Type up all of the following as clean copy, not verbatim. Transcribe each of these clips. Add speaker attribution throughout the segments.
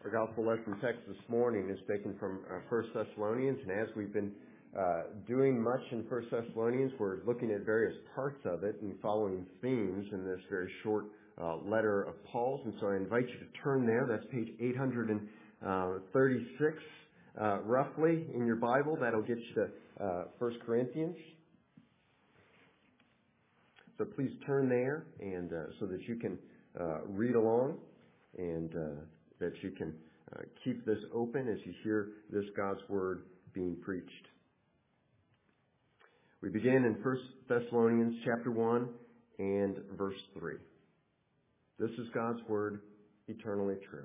Speaker 1: Our gospel lesson text this morning is taken from 1 Thessalonians, and as we've been doing much in 1 Thessalonians, we're looking at various parts of it and following themes in this very short letter of Paul's, and so I invite you to turn there. That's page 836, roughly, in your Bible. That'll get you to 1 Corinthians. So please turn there, and so that you can read along, and that you can keep this open as you hear this God's Word being preached. We begin in 1 Thessalonians chapter 1 and verse 3. This is God's Word, eternally true.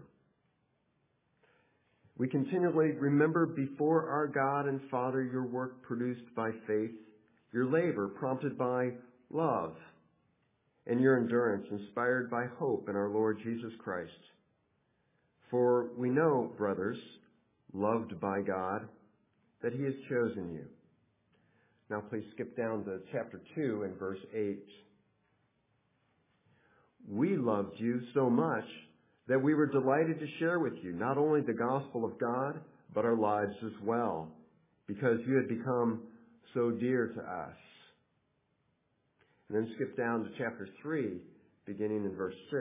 Speaker 1: We continually remember before our God and Father your work produced by faith, your labor prompted by love, and your endurance inspired by hope in our Lord Jesus Christ. For we know, brothers, loved by God, that He has chosen you. Now please skip down to chapter 2 and verse 8. We loved you so much that we were delighted to share with you not only the gospel of God, but our lives as well, because you had become so dear to us. And then skip down to chapter 3, beginning in verse 6.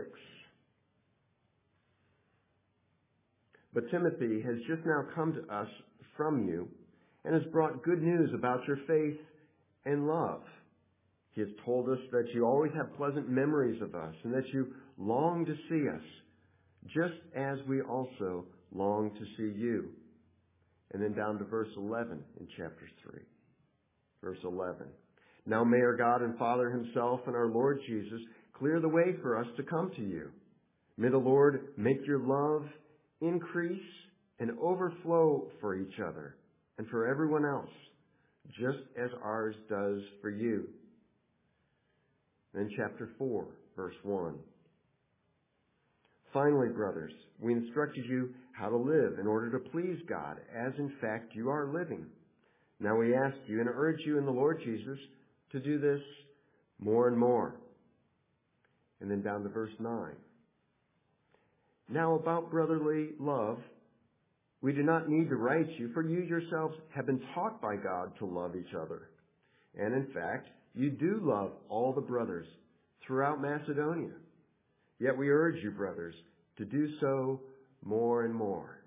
Speaker 1: But Timothy has just now come to us from you and has brought good news about your faith and love. He has told us that you always have pleasant memories of us and that you long to see us, just as we also long to see you. And then down to verse 11 in chapter 3. Verse 11. Now may our God and Father Himself and our Lord Jesus clear the way for us to come to you. May the Lord make your love increase and overflow for each other and for everyone else, just as ours does for you. Then chapter 4, verse 1. Finally, brothers, we instructed you how to live in order to please God, as in fact you are living. Now we ask you and urge you in the Lord Jesus to do this more and more. And then down to verse 9. Now about brotherly love, we do not need to write you, for you yourselves have been taught by God to love each other. And in fact, you do love all the brothers throughout Macedonia. Yet we urge you, brothers, to do so more and more.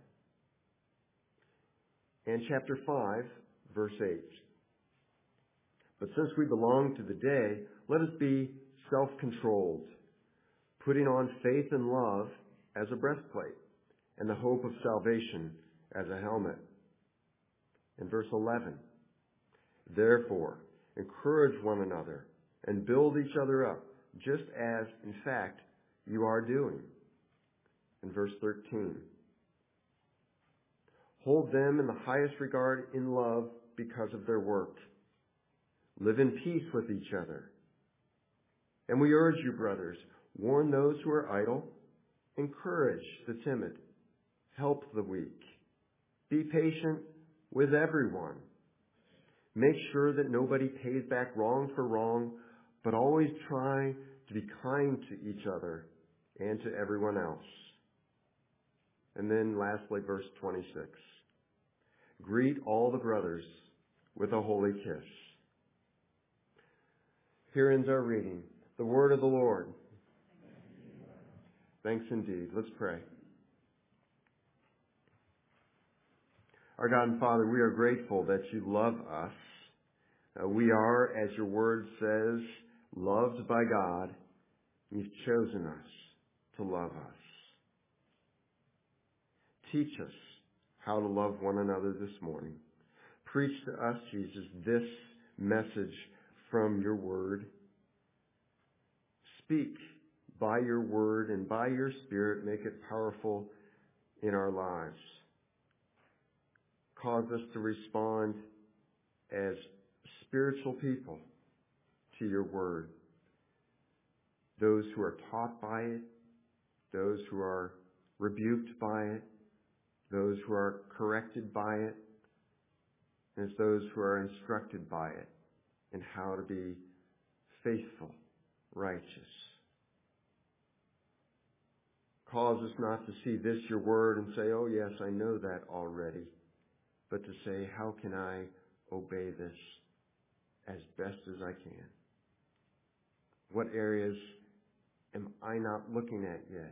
Speaker 1: And chapter 5, verse 8. But since we belong to the day, let us be self-controlled, putting on faith and love as a breastplate, and the hope of salvation as a helmet. In verse 11, therefore, encourage one another and build each other up, just as, in fact, you are doing. In verse 13, hold them in the highest regard in love because of their work. Live in peace with each other. And we urge you, brothers, warn those who are idle, encourage the timid, help the weak. Be patient with everyone. Make sure that nobody pays back wrong for wrong, but always try to be kind to each other and to everyone else. And then lastly, verse 26. Greet all the brothers with a holy kiss. Here ends our reading. The word of the Lord. Thanks indeed. Let's pray. Our God and Father, we are grateful that you love us. We are, as your word says, loved by God. You've chosen us to love us. Teach us how to love one another this morning. Preach to us, Jesus, this message from your word. Speak by your word and by your Spirit, make it powerful in our lives. Cause us to respond as spiritual people to your word. Those who are taught by it, those who are rebuked by it, those who are corrected by it, and as those who are instructed by it in how to be faithful, righteous. Cause us not to see this, your word, and say, oh yes, I know that already. But to say, how can I obey this as best as I can? What areas am I not looking at yet,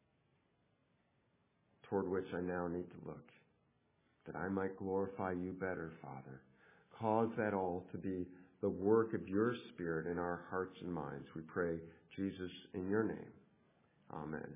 Speaker 1: toward which I now need to look, that I might glorify you better, Father? Cause that all to be the work of your Spirit in our hearts and minds. We pray, Jesus, in your name. Amen.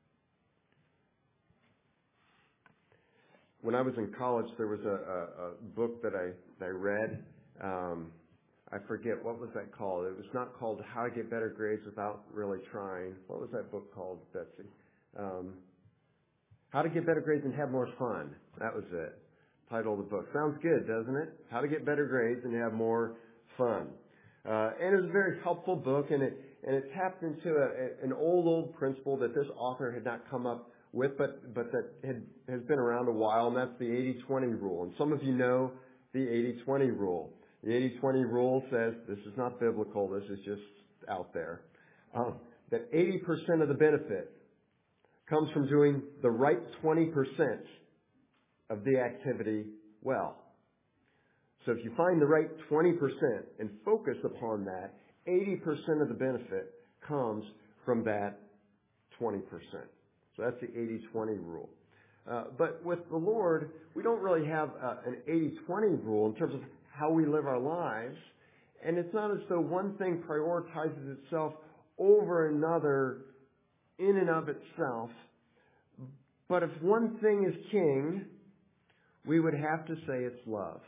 Speaker 1: When I was in college, there was a book that I read. I forget, what was that called? It was not called How to Get Better Grades Without Really Trying. What was that book called, Betsy? How to Get Better Grades and Have More Fun. That was it. Title of the book. Sounds good, doesn't it? How to Get Better Grades and Have More Fun. And it was a very helpful book, and it tapped into an old principle that this author had not come up with, but that has been around a while, and that's the 80-20 rule. And some of you know the 80-20 rule. The 80-20 rule says, this is not biblical, this is just out there, that 80% of the benefit comes from doing the right 20% of the activity well. So if you find the right 20% and focus upon that, 80% of the benefit comes from that 20%. So that's the 80-20 rule. But with the Lord, we don't really have an 80-20 rule in terms of how we live our lives. And it's not as though one thing prioritizes itself over another in and of itself. But if one thing is king, we would have to say it's love.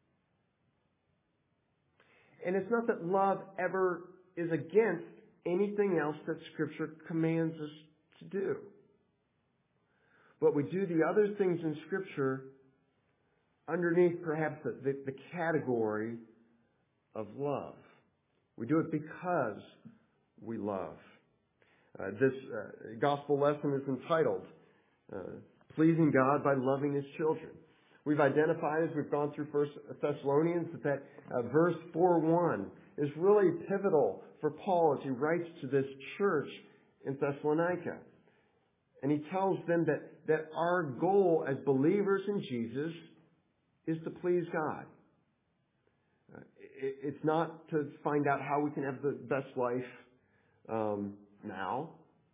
Speaker 1: And it's not that love ever is against anything else that Scripture commands us to do. But we do the other things in Scripture underneath perhaps the category of love. We do it because we love. This gospel lesson is entitled, Pleasing God by Loving His Children. We've identified as we've gone through 1 Thessalonians that verse 4:1 is really pivotal for Paul as he writes to this church in Thessalonica. And he tells them that our goal as believers in Jesus is to please God. It's not to find out how we can have the best life now.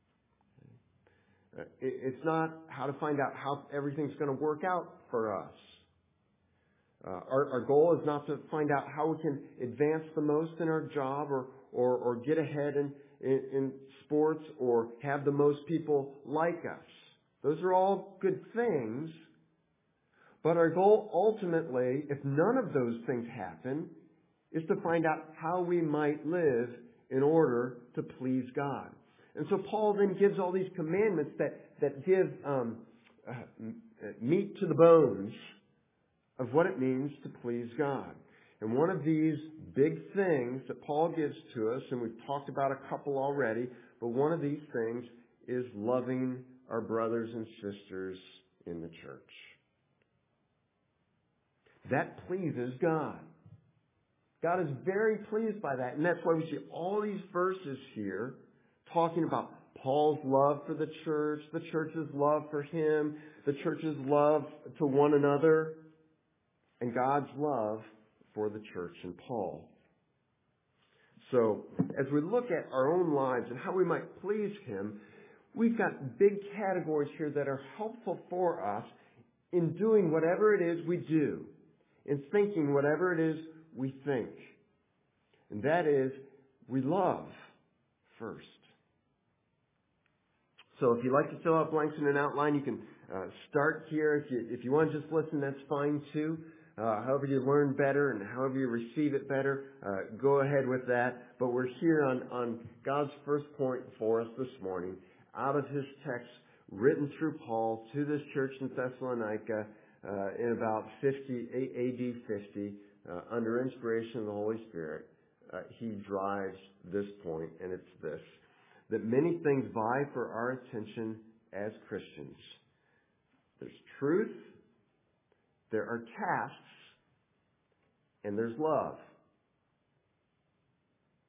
Speaker 1: It's not how to find out how everything's going to work out for us. Our goal is not to find out how we can advance the most in our job or get ahead in sports or have the most people like us. Those are all good things. But our goal ultimately, if none of those things happen, is to find out how we might live in order to please God. And so Paul then gives all these commandments that give meat to the bones of what it means to please God. And one of these big things that Paul gives to us, and we've talked about a couple already, but one of these things is loving our brothers and sisters in the church. That pleases God. God is very pleased by that. And that's why we see all these verses here talking about Paul's love for the church's love for him, the church's love to one another, and God's love for the church and Paul. So, as we look at our own lives and how we might please Him, we've got big categories here that are helpful for us in doing whatever it is we do, in thinking whatever it is we think. And that is, we love first. So if you'd like to fill out blanks in an outline, you can start here. If you want to just listen, that's fine too. However you learn better and however you receive it better, go ahead with that. But we're here on God's first point for us this morning, out of His text written through Paul to this church in Thessalonica in about AD 50, under inspiration of the Holy Spirit. He drives this point, and it's this: that many things vie for our attention as Christians. There's truth, there are tasks, and there's love.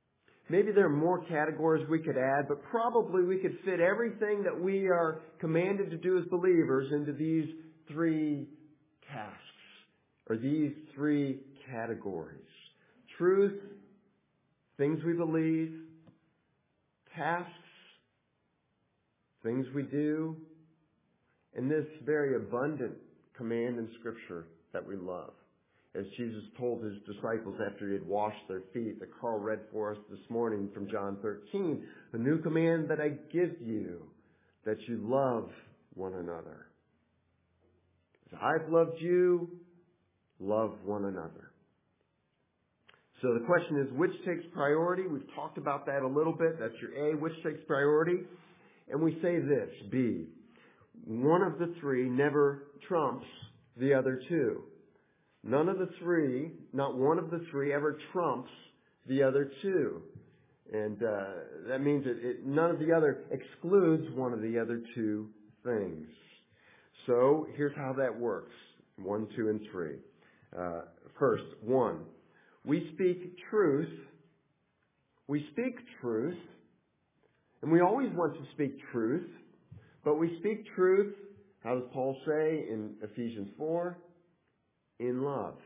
Speaker 1: Maybe there are more categories we could add, but probably we could fit everything that we are commanded to do as believers into these three tasks, or these three categories. Truth, things we believe, tasks, things we do, and this very abundant command in Scripture that we love. As Jesus told his disciples after he had washed their feet, that Carl read for us this morning from John 13, the new command that I give you, that you love one another. As I've loved you, love one another. So the question is, which takes priority? We've talked about that a little bit. That's your A, which takes priority? And we say this, B, one of the three never trumps the other two. None of the three, not one of the three ever trumps the other two. And that means none of the other excludes one of the other two things. So here's how that works. 1, 2, and 3. First, 1. We speak truth. We speak truth. And we always want to speak truth. But we speak truth, how does Paul say in Ephesians 4? In love.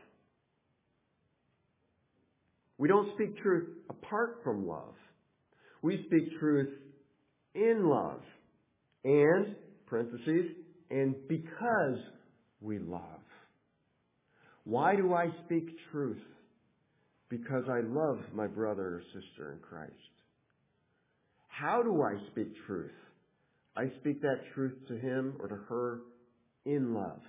Speaker 1: We don't speak truth apart from love. We speak truth in love. And, parentheses, and because we love. Why do I speak truth? Because I love my brother or sister in Christ. How do I speak truth? I speak that truth to him or to her in love.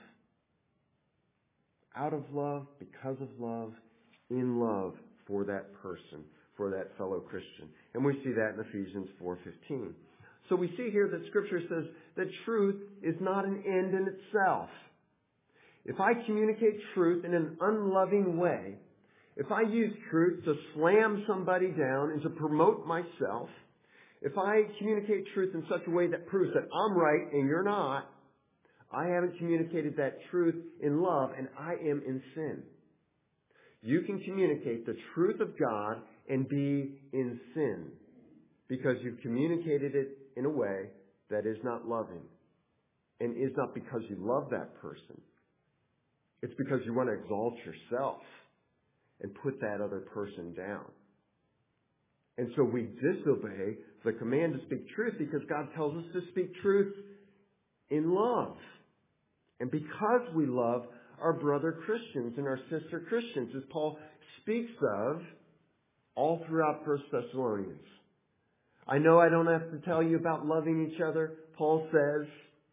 Speaker 1: Out of love, because of love, in love for that person, for that fellow Christian. And we see that in Ephesians 4:15. So we see here that Scripture says that truth is not an end in itself. If I communicate truth in an unloving way, if I use truth to slam somebody down and to promote myself, if I communicate truth in such a way that proves that I'm right and you're not, I haven't communicated that truth in love and I am in sin. You can communicate the truth of God and be in sin because you've communicated it in a way that is not loving and is not because you love that person. It's because you want to exalt yourself and put that other person down. And so we disobey the command to speak truth because God tells us to speak truth in love. And because we love our brother Christians and our sister Christians, as Paul speaks of all throughout 1 Thessalonians. I know I don't have to tell you about loving each other, Paul says,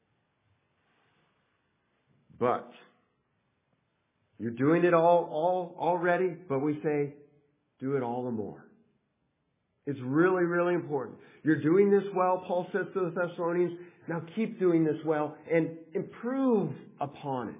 Speaker 1: but you're doing it all already, but we say, do it all the more. It's really, really important. You're doing this well, Paul says to the Thessalonians. Now keep doing this well and improve upon it.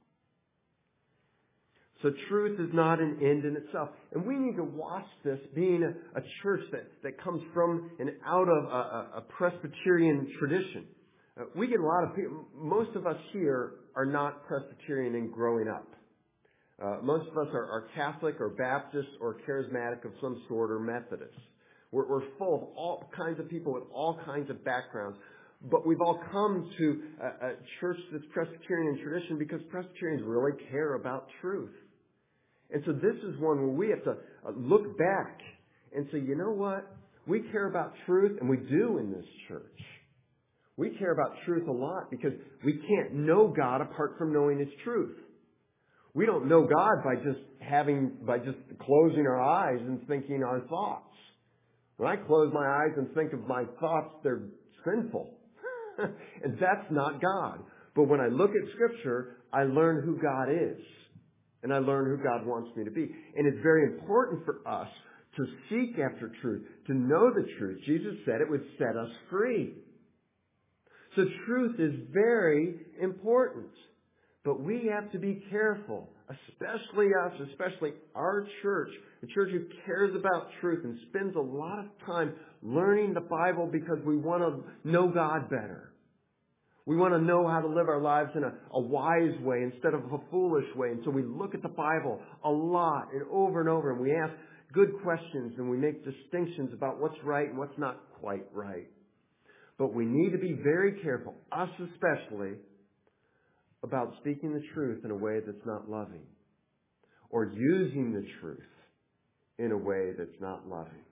Speaker 1: So truth is not an end in itself. And we need to watch this being a church that comes from and out of a Presbyterian tradition. We get a lot of people, most of us here are not Presbyterian in growing up. Most of us are Catholic or Baptist or charismatic of some sort or Methodist. We're full of all kinds of people with all kinds of backgrounds. But we've all come to a church that's Presbyterian in tradition because Presbyterians really care about truth. And so this is one where we have to look back and say, you know what? We care about truth, and we do in this church. We care about truth a lot because we can't know God apart from knowing His truth. We don't know God by just closing our eyes and thinking our thoughts. When I close my eyes and think of my thoughts, they're sinful. And that's not God. But when I look at Scripture, I learn who God is. And I learn who God wants me to be. And it's very important for us to seek after truth, to know the truth. Jesus said it would set us free. So truth is very important. But we have to be careful, especially us, especially our church, a church who cares about truth and spends a lot of time learning the Bible because we want to know God better. We want to know how to live our lives in a wise way instead of a foolish way. And so we look at the Bible a lot and over, and we ask good questions and we make distinctions about what's right and what's not quite right. But we need to be very careful, us especially, about speaking the truth in a way that's not loving, or using the truth in a way that's not loving.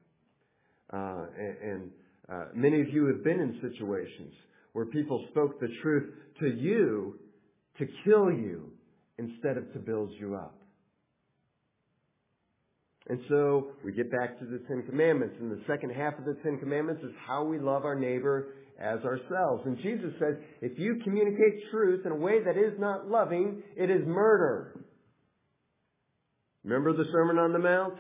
Speaker 1: Many of you have been in situations where people spoke the truth to you to kill you instead of to build you up. And so we get back to the Ten Commandments, and the second half of the Ten Commandments is how we love our neighbor as ourselves. And Jesus says, if you communicate truth in a way that is not loving, it is murder. Remember the Sermon on the Mount?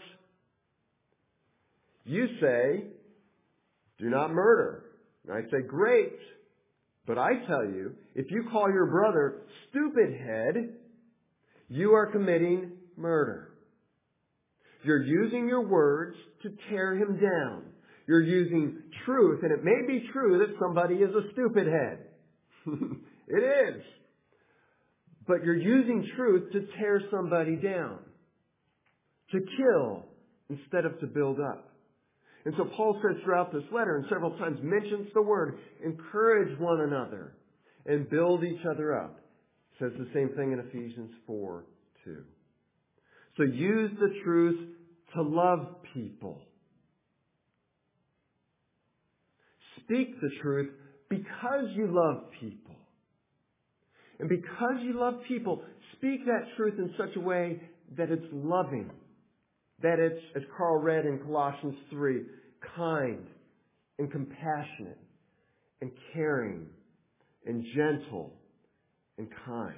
Speaker 1: You say, do not murder. And I say, great. But I tell you, if you call your brother stupid head, you are committing murder. You're using your words to tear him down. You're using truth, and it may be true that somebody is a stupid head. It is. But you're using truth to tear somebody down, to kill instead of to build up. And so Paul says throughout this letter, and several times mentions the word, encourage one another and build each other up. Says the same thing in Ephesians 4:2. So use the truth to love people. Speak the truth because you love people. And because you love people, speak that truth in such a way that it's loving. That it's, as Carl read in Colossians 3, kind and compassionate and caring and gentle and kind.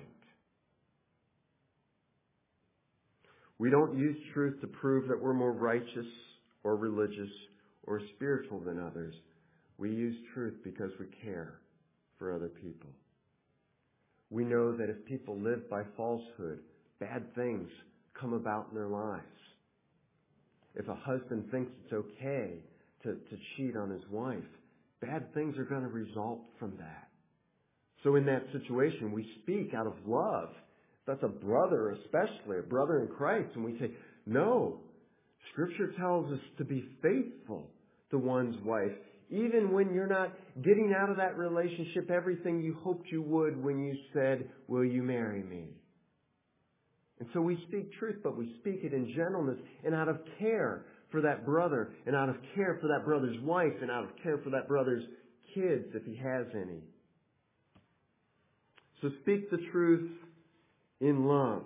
Speaker 1: We don't use truth to prove that we're more righteous or religious or spiritual than others. We use truth because we care for other people. We know that if people live by falsehood, bad things come about in their lives. If a husband thinks it's okay to cheat on his wife, bad things are going to result from that. So in that situation, we speak out of love. That's a brother, especially a brother in Christ, and we say, no, Scripture tells us to be faithful to one's wife, even when you're not getting out of that relationship everything you hoped you would when you said, will you marry me? And so we speak truth, but we speak it in gentleness and out of care for that brother, and out of care for that brother's wife, and out of care for that brother's kids, if he has any. So speak the truth in love.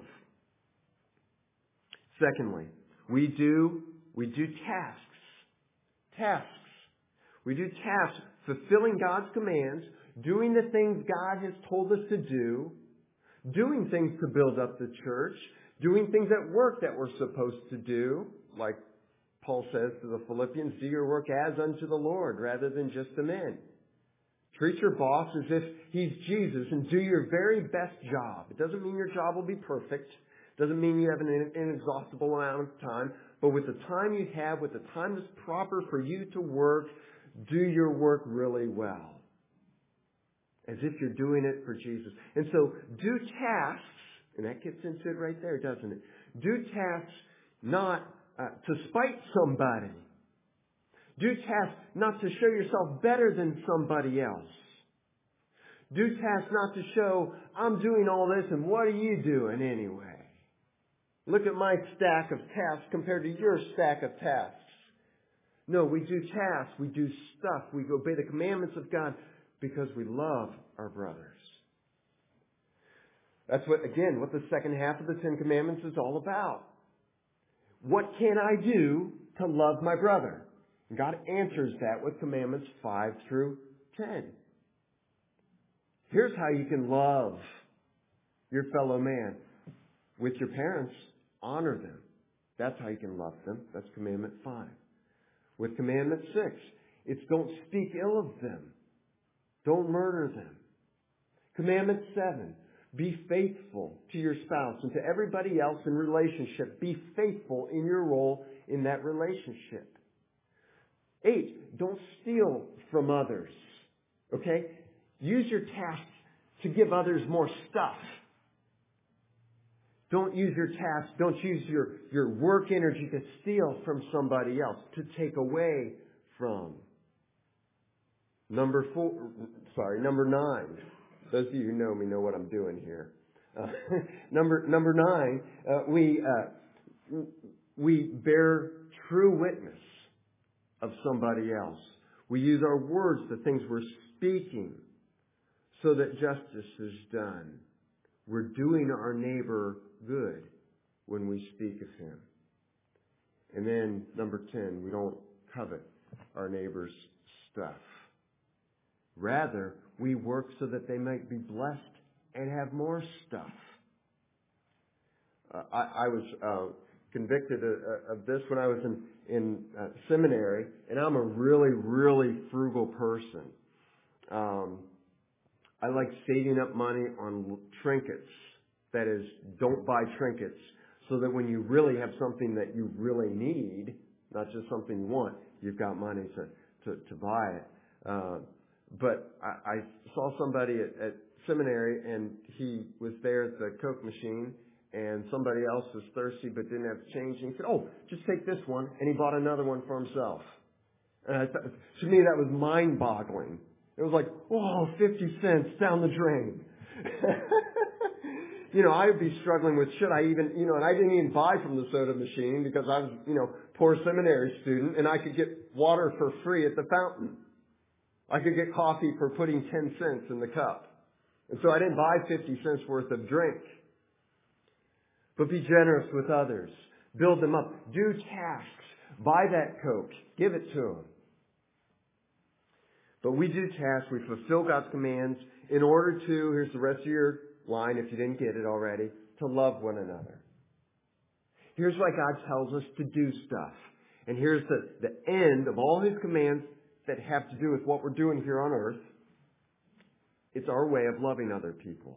Speaker 1: Secondly, we do tasks. Tasks. We do tasks, fulfilling God's commands, doing the things God has told us to do, doing things to build up the church, doing things at work that we're supposed to do, like Paul says to the Philippians, do your work as unto the Lord rather than just to men. Treat your boss as if he's Jesus and do your very best job. It doesn't mean your job will be perfect. It doesn't mean you have an inexhaustible amount of time. But with the time you have, with the time that's proper for you to work, do your work really well. As if you're doing it for Jesus. And so do tasks, and that gets into it right there, doesn't it? Do tasks not to spite somebody. Do tasks not to show yourself better than somebody else. Do tasks not to show, I'm doing all this and what are you doing anyway? Look at my stack of tasks compared to your stack of tasks. No, we do tasks, we do stuff, we obey the commandments of God because we love our brothers. That's what the second half of the Ten Commandments is all about. What can I do to love my brother? And God answers that with commandments 5 through 10. Here's how you can love your fellow man. With your parents, honor them. That's how you can love them. That's commandment 5. With commandment 6, it's don't speak ill of them. Don't murder them. Commandment 7, be faithful to your spouse and to everybody else in relationship. Be faithful in your role in that relationship. 8, don't steal from others. Okay? Use your tasks to give others more stuff. Don't use your tasks. Don't use your work energy to steal from somebody else, to take away from. Number 9. Those of you who know me know what I'm doing here. Number 9, we bear true witness of somebody else. We use our words, the things we're speaking, so that justice is done. We're doing our neighbor good when we speak of him. And then number 10, we don't covet our neighbor's stuff. Rather, we work so that they might be blessed and have more stuff. I was convicted of this when I was in seminary, and I'm a really, really frugal person. I like saving up money on trinkets. That is, don't buy trinkets, so that when you really have something that you really need, not just something you want, you've got money to buy it. But I saw somebody at seminary, and he was there at the Coke machine, and somebody else was thirsty but didn't have change. And he said, "Oh, just take this one," and he bought another one for himself. And I thought, to me, that was mind-boggling. It was like, "Oh, 50 cents down the drain." I would be struggling with, should I even, and I didn't even buy from the soda machine because I was, poor seminary student, and I could get water for free at the fountain. I could get coffee for putting 10 cents in the cup. And so I didn't buy 50 cents worth of drink. But be generous with others. Build them up. Do tasks. Buy that Coke. Give it to them. But we do tasks. We fulfill God's commands in order to, here's the rest of your line if you didn't get it already, to love one another. Here's why God tells us to do stuff. And here's the end of all His commands that have to do with what we're doing here on earth. It's our way of loving other people.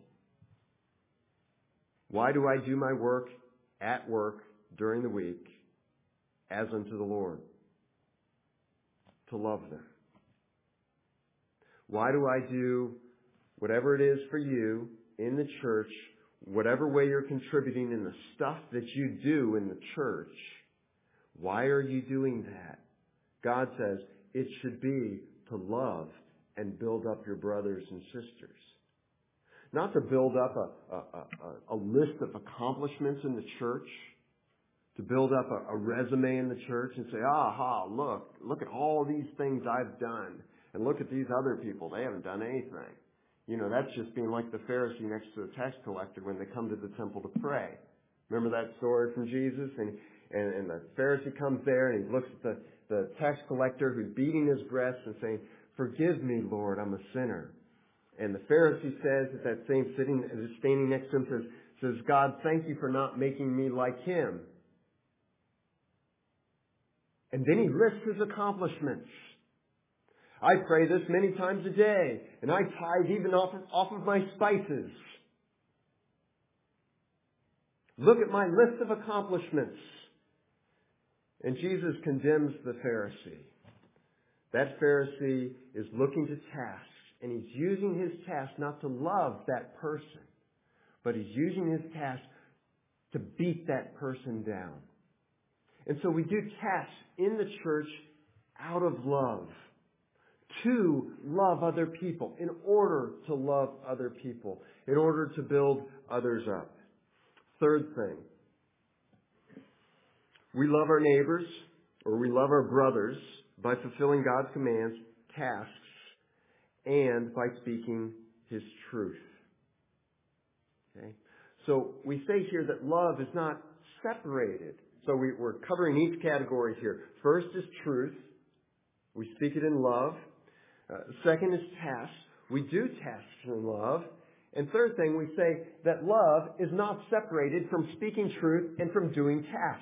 Speaker 1: Why do I do my work at work during the week as unto the Lord? To love them. Why do I do whatever it is for you in the church, whatever way you're contributing in the stuff that you do in the church? Why are you doing that? God says it should be to love and build up your brothers and sisters. Not to build up a list of accomplishments in the church, to build up a resume in the church and say, look at all these things I've done. And look at these other people. They haven't done anything. That's just being like the Pharisee next to the tax collector when they come to the temple to pray. Remember that story from Jesus? And the Pharisee comes there and he looks at the tax collector who's beating his breast and saying, "Forgive me, Lord, I'm a sinner." And the Pharisee says, at that same standing next to him, says, "God, thank you for not making me like him." And then he lists his accomplishments. I pray this many times a day, and I tithe even off of my spices. Look at my list of accomplishments. And Jesus condemns the Pharisee. That Pharisee is looking to tasks, and he's using his task not to love that person, but he's using his task to beat that person down. And so we do tasks in the church out of love, to love other people, in order to love other people, in order to build others up. Third thing, we love our neighbors, or we love our brothers, by fulfilling God's commands, tasks, and by speaking His truth. Okay? So we say here that love is not separated. So we're covering each category here. First is truth. We speak it in love. Second is tasks. We do tasks in love. And third thing, we say that love is not separated from speaking truth and from doing tasks.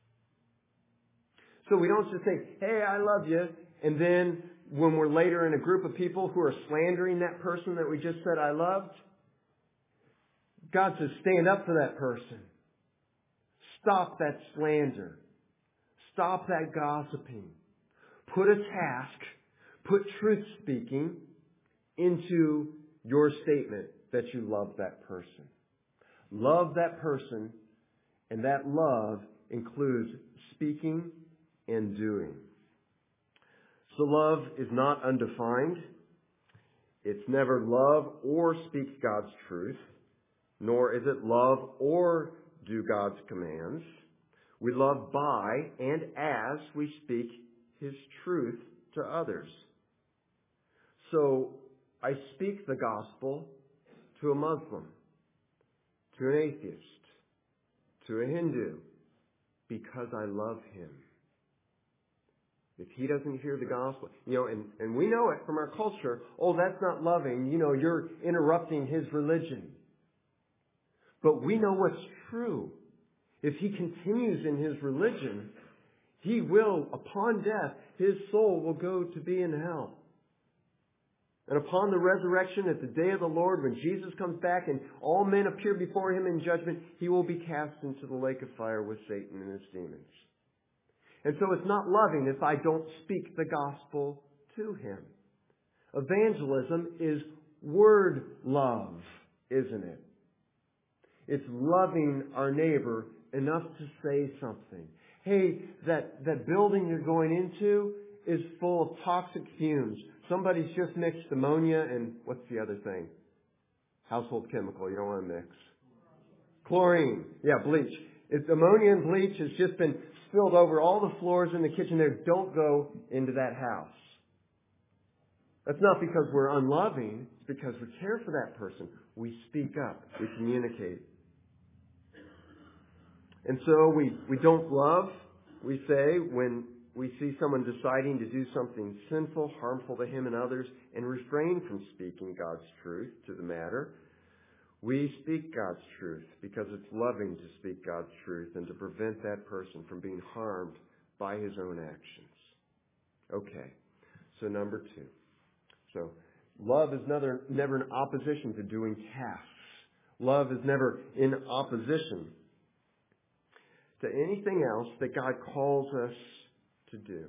Speaker 1: So we don't just say, "Hey, I love you," and then when we're later in a group of people who are slandering that person that we just said I loved, God says, stand up for that person. Stop that slander. Stop that gossiping. Put a task, put truth speaking into your statement that you love that person. Love that person, and that love includes speaking and doing. So love is not undefined. It's never love or speak God's truth, nor is it love or do God's commands. We love by and as we speak His truth to others. So I speak the gospel to a Muslim, to an atheist, to a Hindu, because I love him. If he doesn't hear the gospel, and we know it from our culture, oh, that's not loving, you're interrupting his religion. But we know what's true. If he continues in his religion, he will, upon death, his soul will go to be in hell. And upon the resurrection at the day of the Lord, when Jesus comes back and all men appear before him in judgment, he will be cast into the lake of fire with Satan and his demons. And so it's not loving if I don't speak the gospel to him. Evangelism is word love, isn't it? It's loving our neighbor enough to say something. Hey, that building you're going into is full of toxic fumes. Somebody's just mixed ammonia and what's the other thing? Household chemical you don't want to mix. Chlorine. Yeah, bleach. It's ammonia and bleach has just been spilled over all the floors in the kitchen there. Don't go into that house. That's not because we're unloving. It's because we care for that person. We speak up. We communicate. And so we don't love, we say, when we see someone deciding to do something sinful, harmful to him and others, and refrain from speaking God's truth to the matter. We speak God's truth because it's loving to speak God's truth and to prevent that person from being harmed by his own actions. Okay, so number 2. So love is never in opposition to doing tasks. Love is never in opposition to anything else that God calls us to do.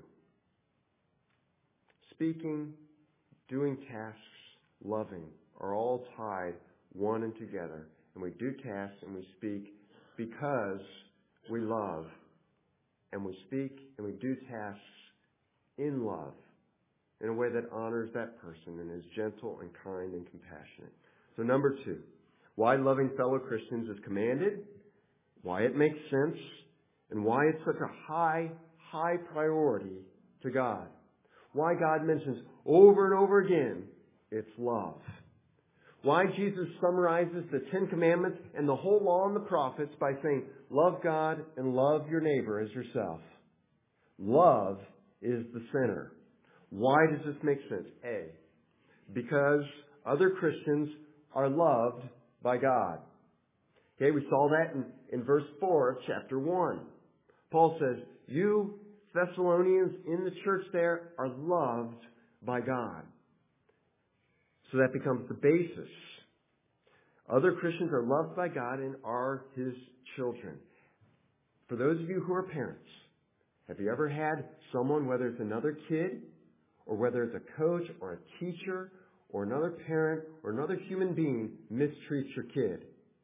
Speaker 1: Speaking, doing tasks, loving are all tied one and together. And we do tasks and we speak because we love. And we speak and we do tasks in love in a way that honors that person and is gentle and kind and compassionate. So number 2, why loving fellow Christians is commanded, why it makes sense, and why it's such a high priority to God. Why God mentions over and over again, it's love. Why Jesus summarizes the 10 Commandments and the whole law and the prophets by saying, love God and love your neighbor as yourself. Love is the center. Why does this make sense? A, because other Christians are loved by God. Okay, we saw that in verse 4 of chapter 1. Paul says, you Thessalonians in the church there are loved by God. So that becomes the basis. Other Christians are loved by God and are His children. For those of you who are parents, have you ever had someone, whether it's another kid, or whether it's a coach or a teacher, or another parent, or another human being, mistreat your kid?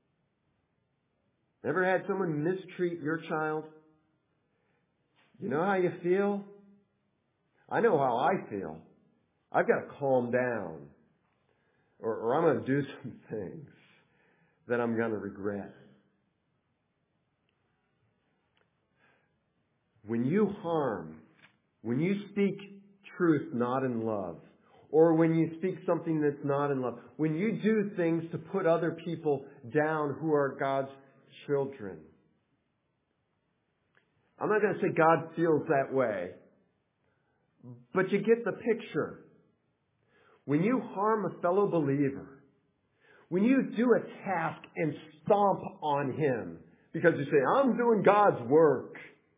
Speaker 1: Ever had someone mistreat your child? You know how you feel? I know how I feel. I've got to calm down. Or I'm going to do some things that I'm going to regret. When you harm, when you speak truth not in love, or when you speak something that's not in love, when you do things to put other people down who are God's children, I'm not going to say God feels that way, but you get the picture. When you harm a fellow believer, when you do a task and stomp on him because you say, I'm doing God's work,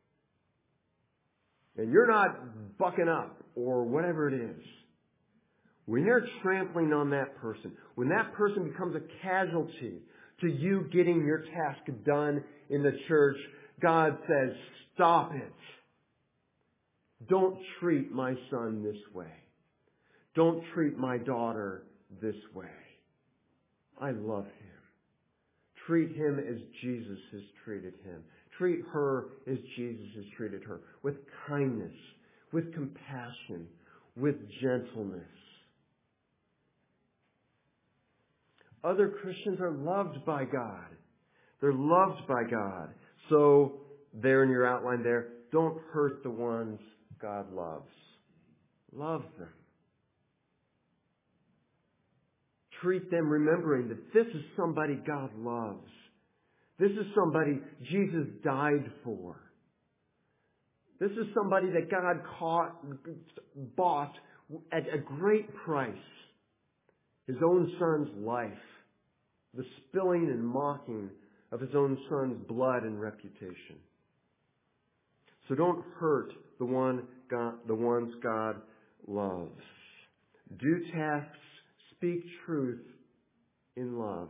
Speaker 1: and you're not bucking up or whatever it is, when you're trampling on that person, when that person becomes a casualty to you getting your task done in the church, God says, stop it. Don't treat my son this way. Don't treat my daughter this way. I love him. Treat him as Jesus has treated him. Treat her as Jesus has treated her, with kindness, with compassion, with gentleness. Other Christians are loved by God. They're loved by God. So, there in your outline there, don't hurt the ones God loves. Love them. Treat them remembering that this is somebody God loves. This is somebody Jesus died for. This is somebody that God bought at a great price. His own Son's life. The spilling and mocking of His own Son's blood and reputation. So don't hurt the ones God loves. Do tasks, speak truth in love.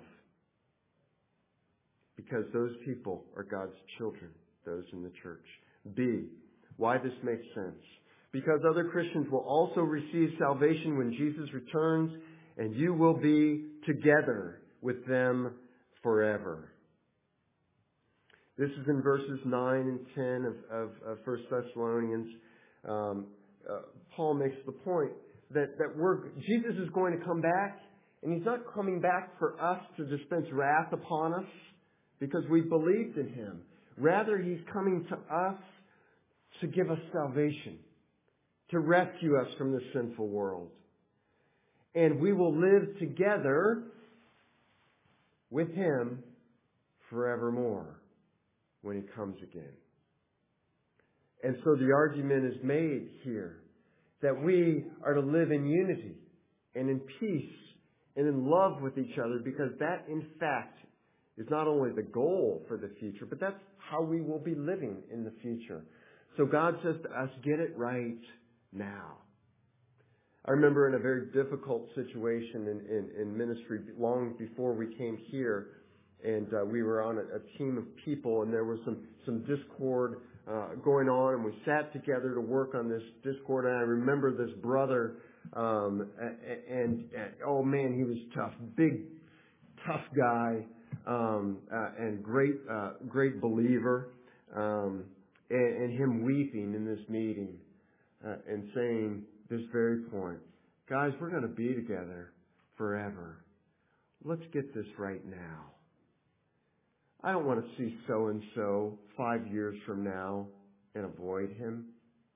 Speaker 1: Because those people are God's children, those in the church. B, why this makes sense. Because other Christians will also receive salvation when Jesus returns, and you will be together with them forever. This is in verses 9 and 10 of 1 Thessalonians. Paul makes the point that Jesus is going to come back, and He's not coming back for us to dispense wrath upon us because we believed in Him. Rather, He's coming to us to give us salvation, to rescue us from this sinful world. And we will live together with Him forevermore when He comes again. And so the argument is made here that we are to live in unity and in peace and in love with each other, because that, in fact, is not only the goal for the future, but that's how we will be living in the future. So God says to us, get it right now. I remember in a very difficult situation in ministry long before we came here, and we were on a team of people, and there was some discord going on, and we sat together to work on this discord. And I remember this brother, and oh man, he was tough, big, tough guy, and great believer, and him weeping in this meeting and saying this very point, guys, we're going to be together forever. Let's get this right now. I don't want to see so-and-so 5 years from now and avoid him.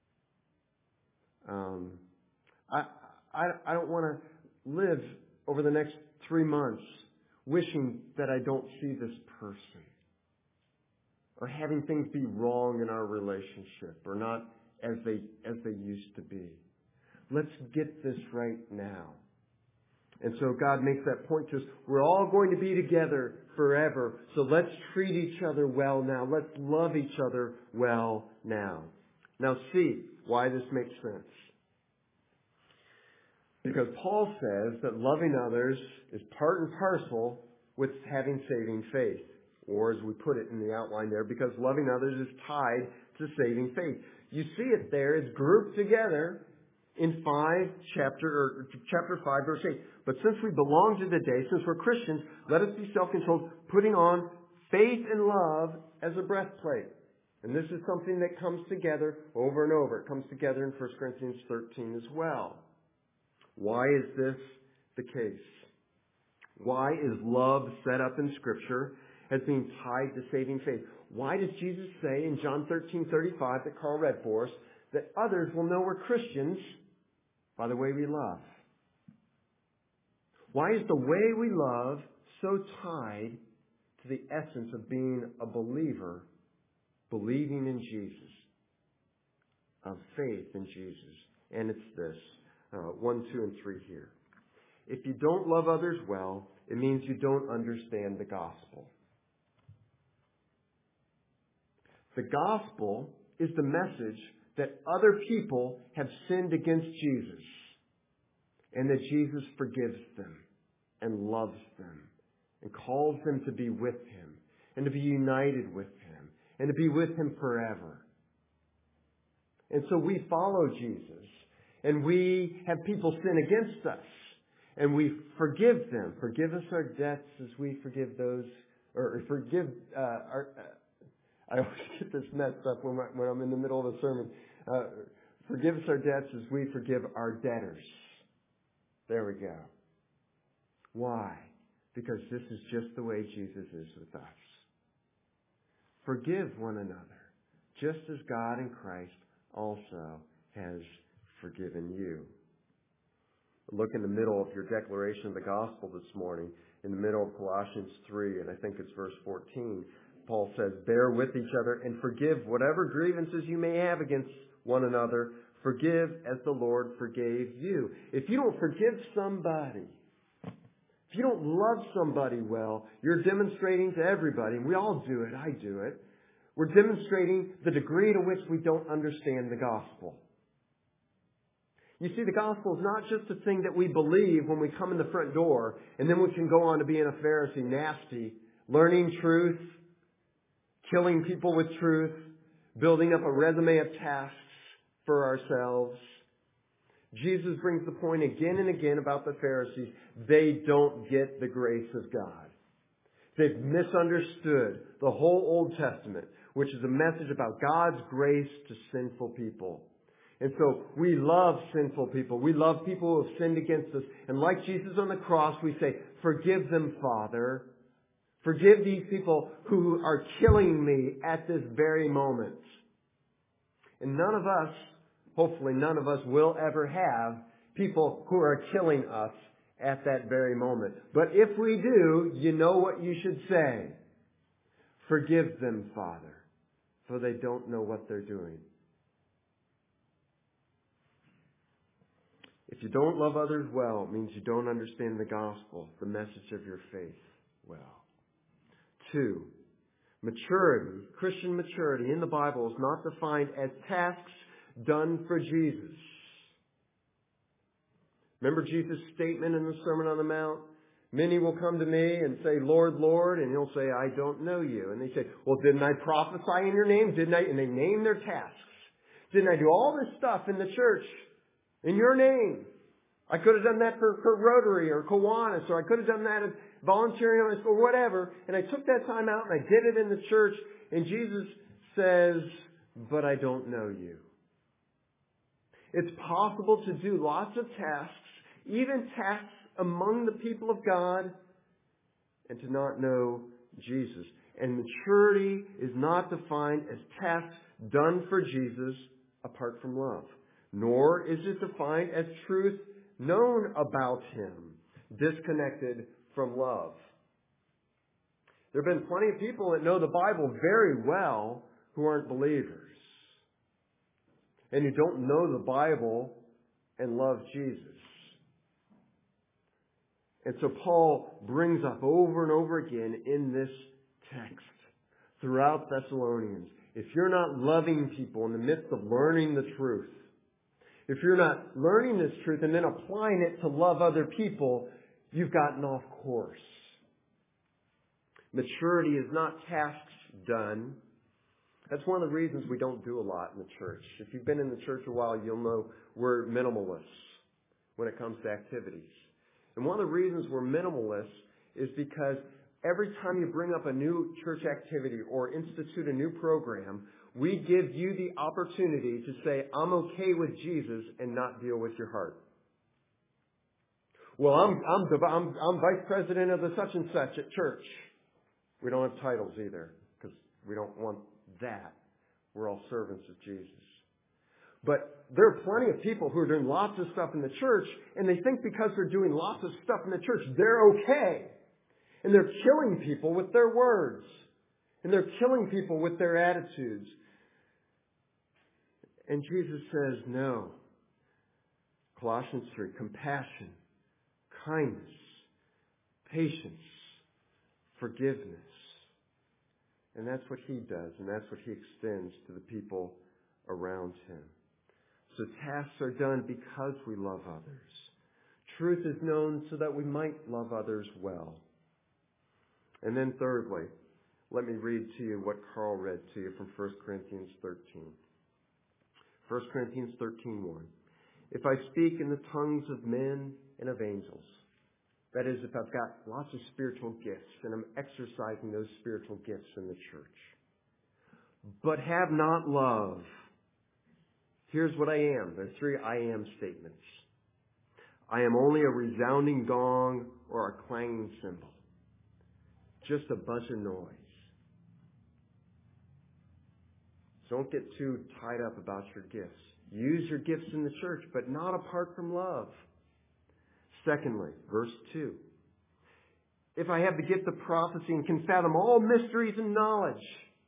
Speaker 1: I don't want to live over the next 3 months wishing that I don't see this person, or having things be wrong in our relationship or not as they used to be. Let's get this right now. And so God makes that point to us. We're all going to be together forever. So let's treat each other well now. Let's love each other well now. Now see why this makes sense. Because Paul says that loving others is part and parcel with having saving faith. Or as we put it in the outline there, because loving others is tied to saving faith. You see it there. It's grouped together in chapter 5, verse 8. But since we belong to the day, since we're Christians, let us be self-controlled, putting on faith and love as a breastplate. And this is something that comes together over and over. It comes together in 1 Corinthians 13 as well. Why is this the case? Why is love set up in Scripture as being tied to saving faith? Why does Jesus say in John 13:35 that Carl read for us that others will know we're Christians by the way we love? Why is the way we love so tied to the essence of being a believer, believing in Jesus, of faith in Jesus? And it's this, 1, 2, and 3 here. If you don't love others well, it means you don't understand the gospel. The gospel is the message that other people have sinned against Jesus, and that Jesus forgives them and loves them and calls them to be with Him and to be united with Him and to be with Him forever. And so we follow Jesus, and we have people sin against us, and we forgive them. Forgive us our debts as we forgive those or forgive I always get this messed up when I'm in the middle of a sermon. Forgive us our debts as we forgive our debtors. There we go. Why? Because this is just the way Jesus is with us. Forgive one another, just as God in Christ also has forgiven you. Look in the middle of your declaration of the gospel this morning, in the middle of Colossians 3, and I think it's verse 14. Paul says, bear with each other and forgive whatever grievances you may have against one another. Forgive as the Lord forgave you. If you don't forgive somebody, if you don't love somebody well, you're demonstrating to everybody, and we all do it, I do it, we're demonstrating the degree to which we don't understand the gospel. You see, the gospel is not just a thing that we believe when we come in the front door, and then we can go on to being a Pharisee, nasty, learning truth, killing people with truth, building up a resume of tasks for ourselves. Jesus brings the point again and again about the Pharisees. They don't get the grace of God. They've misunderstood the whole Old Testament, which is a message about God's grace to sinful people. And so we love sinful people. We love people who have sinned against us. And like Jesus on the cross, we say, forgive them, Father. Forgive these people who are killing me at this very moment. And none of us, hopefully none of us, will ever have people who are killing us at that very moment. But if we do, you know what you should say. Forgive them, Father, for they don't know what they're doing. If you don't love others well, it means you don't understand the gospel, the message of your faith well. 2, maturity, Christian maturity in the Bible is not defined as tasks done for Jesus. Remember Jesus' statement in the Sermon on the Mount? Many will come to me and say, Lord, Lord, and he'll say, I don't know you. And they say, well, didn't I prophesy in your name? Didn't I? And they name their tasks. Didn't I do all this stuff in the church in your name? I could have done that for Rotary or Kiwanis, or I could have done that at volunteering on or whatever. And I took that time out and I did it in the church. And Jesus says, but I don't know you. It's possible to do lots of tasks, even tasks among the people of God, and to not know Jesus. And maturity is not defined as tasks done for Jesus apart from love. Nor is it defined as truth known about Him, disconnected from love. There have been plenty of people that know the Bible very well who aren't believers, and who don't know the Bible and love Jesus. And so Paul brings up over and over again in this text throughout Thessalonians, if you're not loving people in the midst of learning the truth, if you're not learning this truth and then applying it to love other people, you've gotten off course. Maturity is not tasks done. That's one of the reasons we don't do a lot in the church. If you've been in the church a while, you'll know we're minimalists when it comes to activities. And one of the reasons we're minimalists is because every time you bring up a new church activity or institute a new program, we give you the opportunity to say, I'm okay with Jesus, and not deal with your heart. Well, I'm vice president of the such and such at church. We don't have titles either, because we don't want that. We're all servants of Jesus. But there are plenty of people who are doing lots of stuff in the church, and they think because they're doing lots of stuff in the church, they're okay. And they're killing people with their words. And they're killing people with their attitudes. And Jesus says, no. Colossians 3, compassion, kindness, patience, forgiveness. And that's what He does, and that's what He extends to the people around Him. So tasks are done because we love others. Truth is known so that we might love others well. And then thirdly, let me read to you what Carl read to you from 1 Corinthians 13. 1 Corinthians 13:1. If I speak in the tongues of men and of angels, That is, if I've got lots of spiritual gifts and I'm exercising those spiritual gifts in the church, but have not love, here's what I am. There are 3 I am statements. I am only a resounding gong or a clanging cymbal. Just a bunch of noise. Don't get too tied up about your gifts. Use your gifts in the church, but not apart from love. Secondly, verse 2. If I have the gift of prophecy and can fathom all mysteries and knowledge.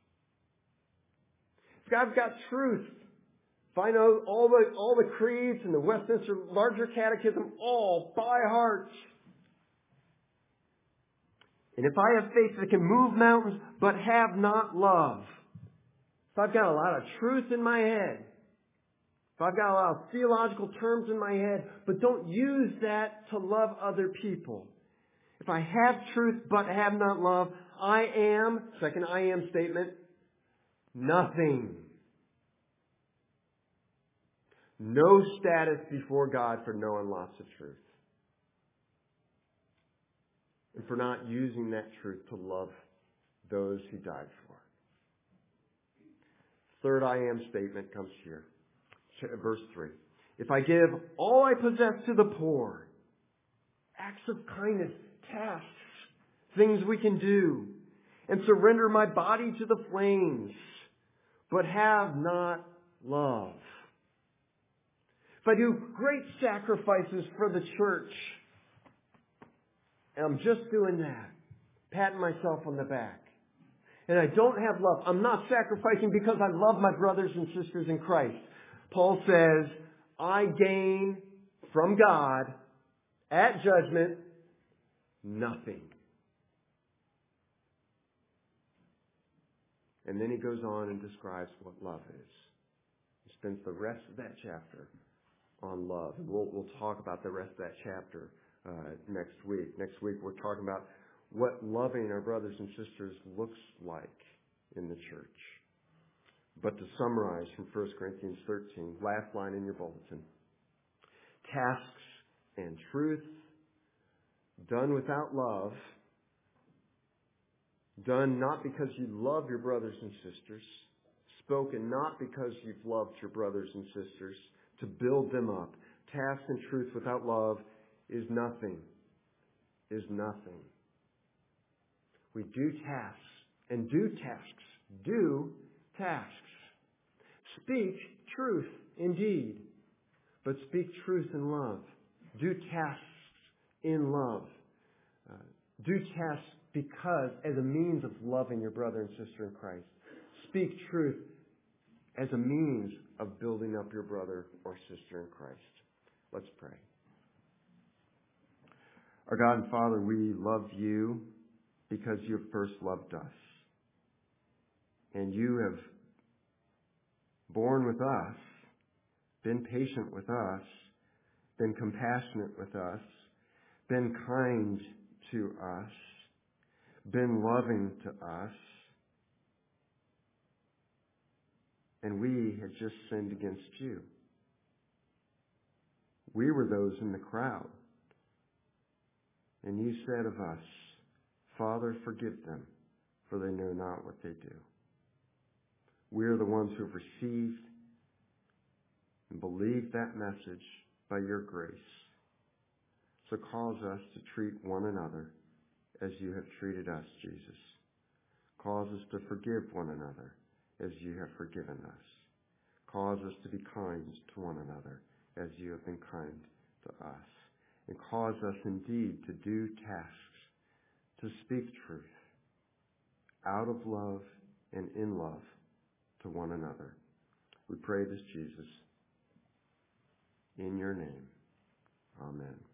Speaker 1: If I've got truth. If I know all the creeds and the Westminster Larger Catechism all by heart. And if I have faith that can move mountains but have not love. If I've got a lot of truth in my head. If I've got a lot of theological terms in my head, but don't use that to love other people. If I have truth but have not love, I am, second I am statement, nothing. No status before God for knowing lots of truth. And for not using that truth to love those He died for. Third I am statement comes here. Verse 3. If I give all I possess to the poor, acts of kindness, tasks, things we can do, and surrender my body to the flames, but have not love. If I do great sacrifices for the church, and I'm just doing that, patting myself on the back, and I don't have love, I'm not sacrificing because I love my brothers and sisters in Christ. Paul says, I gain from God at judgment nothing. And then he goes on and describes what love is. He spends the rest of that chapter on love. And we'll talk about the rest of that chapter next week. Next week we're talking about what loving our brothers and sisters looks like in the church. But to summarize from 1 Corinthians 13, last line in your bulletin. Tasks and truth done without love, done not because you love your brothers and sisters, spoken not because you've loved your brothers and sisters, to build them up. Tasks and truth without love is nothing. Is nothing. We do tasks and do tasks. Do tasks. Speak truth indeed, but speak truth in love. Do tasks in love. Do tasks because as a means of loving your brother and sister in Christ. Speak truth as a means of building up your brother or sister in Christ. Let's pray. Our God and Father, we love you because you have first loved us. And you have borne with us, been patient with us, been compassionate with us, been kind to us, been loving to us. And we had just sinned against you. We were those in the crowd. And you said of us, Father, forgive them, for they know not what they do. We are the ones who have received and believed that message by your grace. So cause us to treat one another as you have treated us, Jesus. Cause us to forgive one another as you have forgiven us. Cause us to be kind to one another as you have been kind to us. And cause us indeed to do tasks, to speak truth, out of love and in love to one another. We pray this, Jesus, in your name. Amen.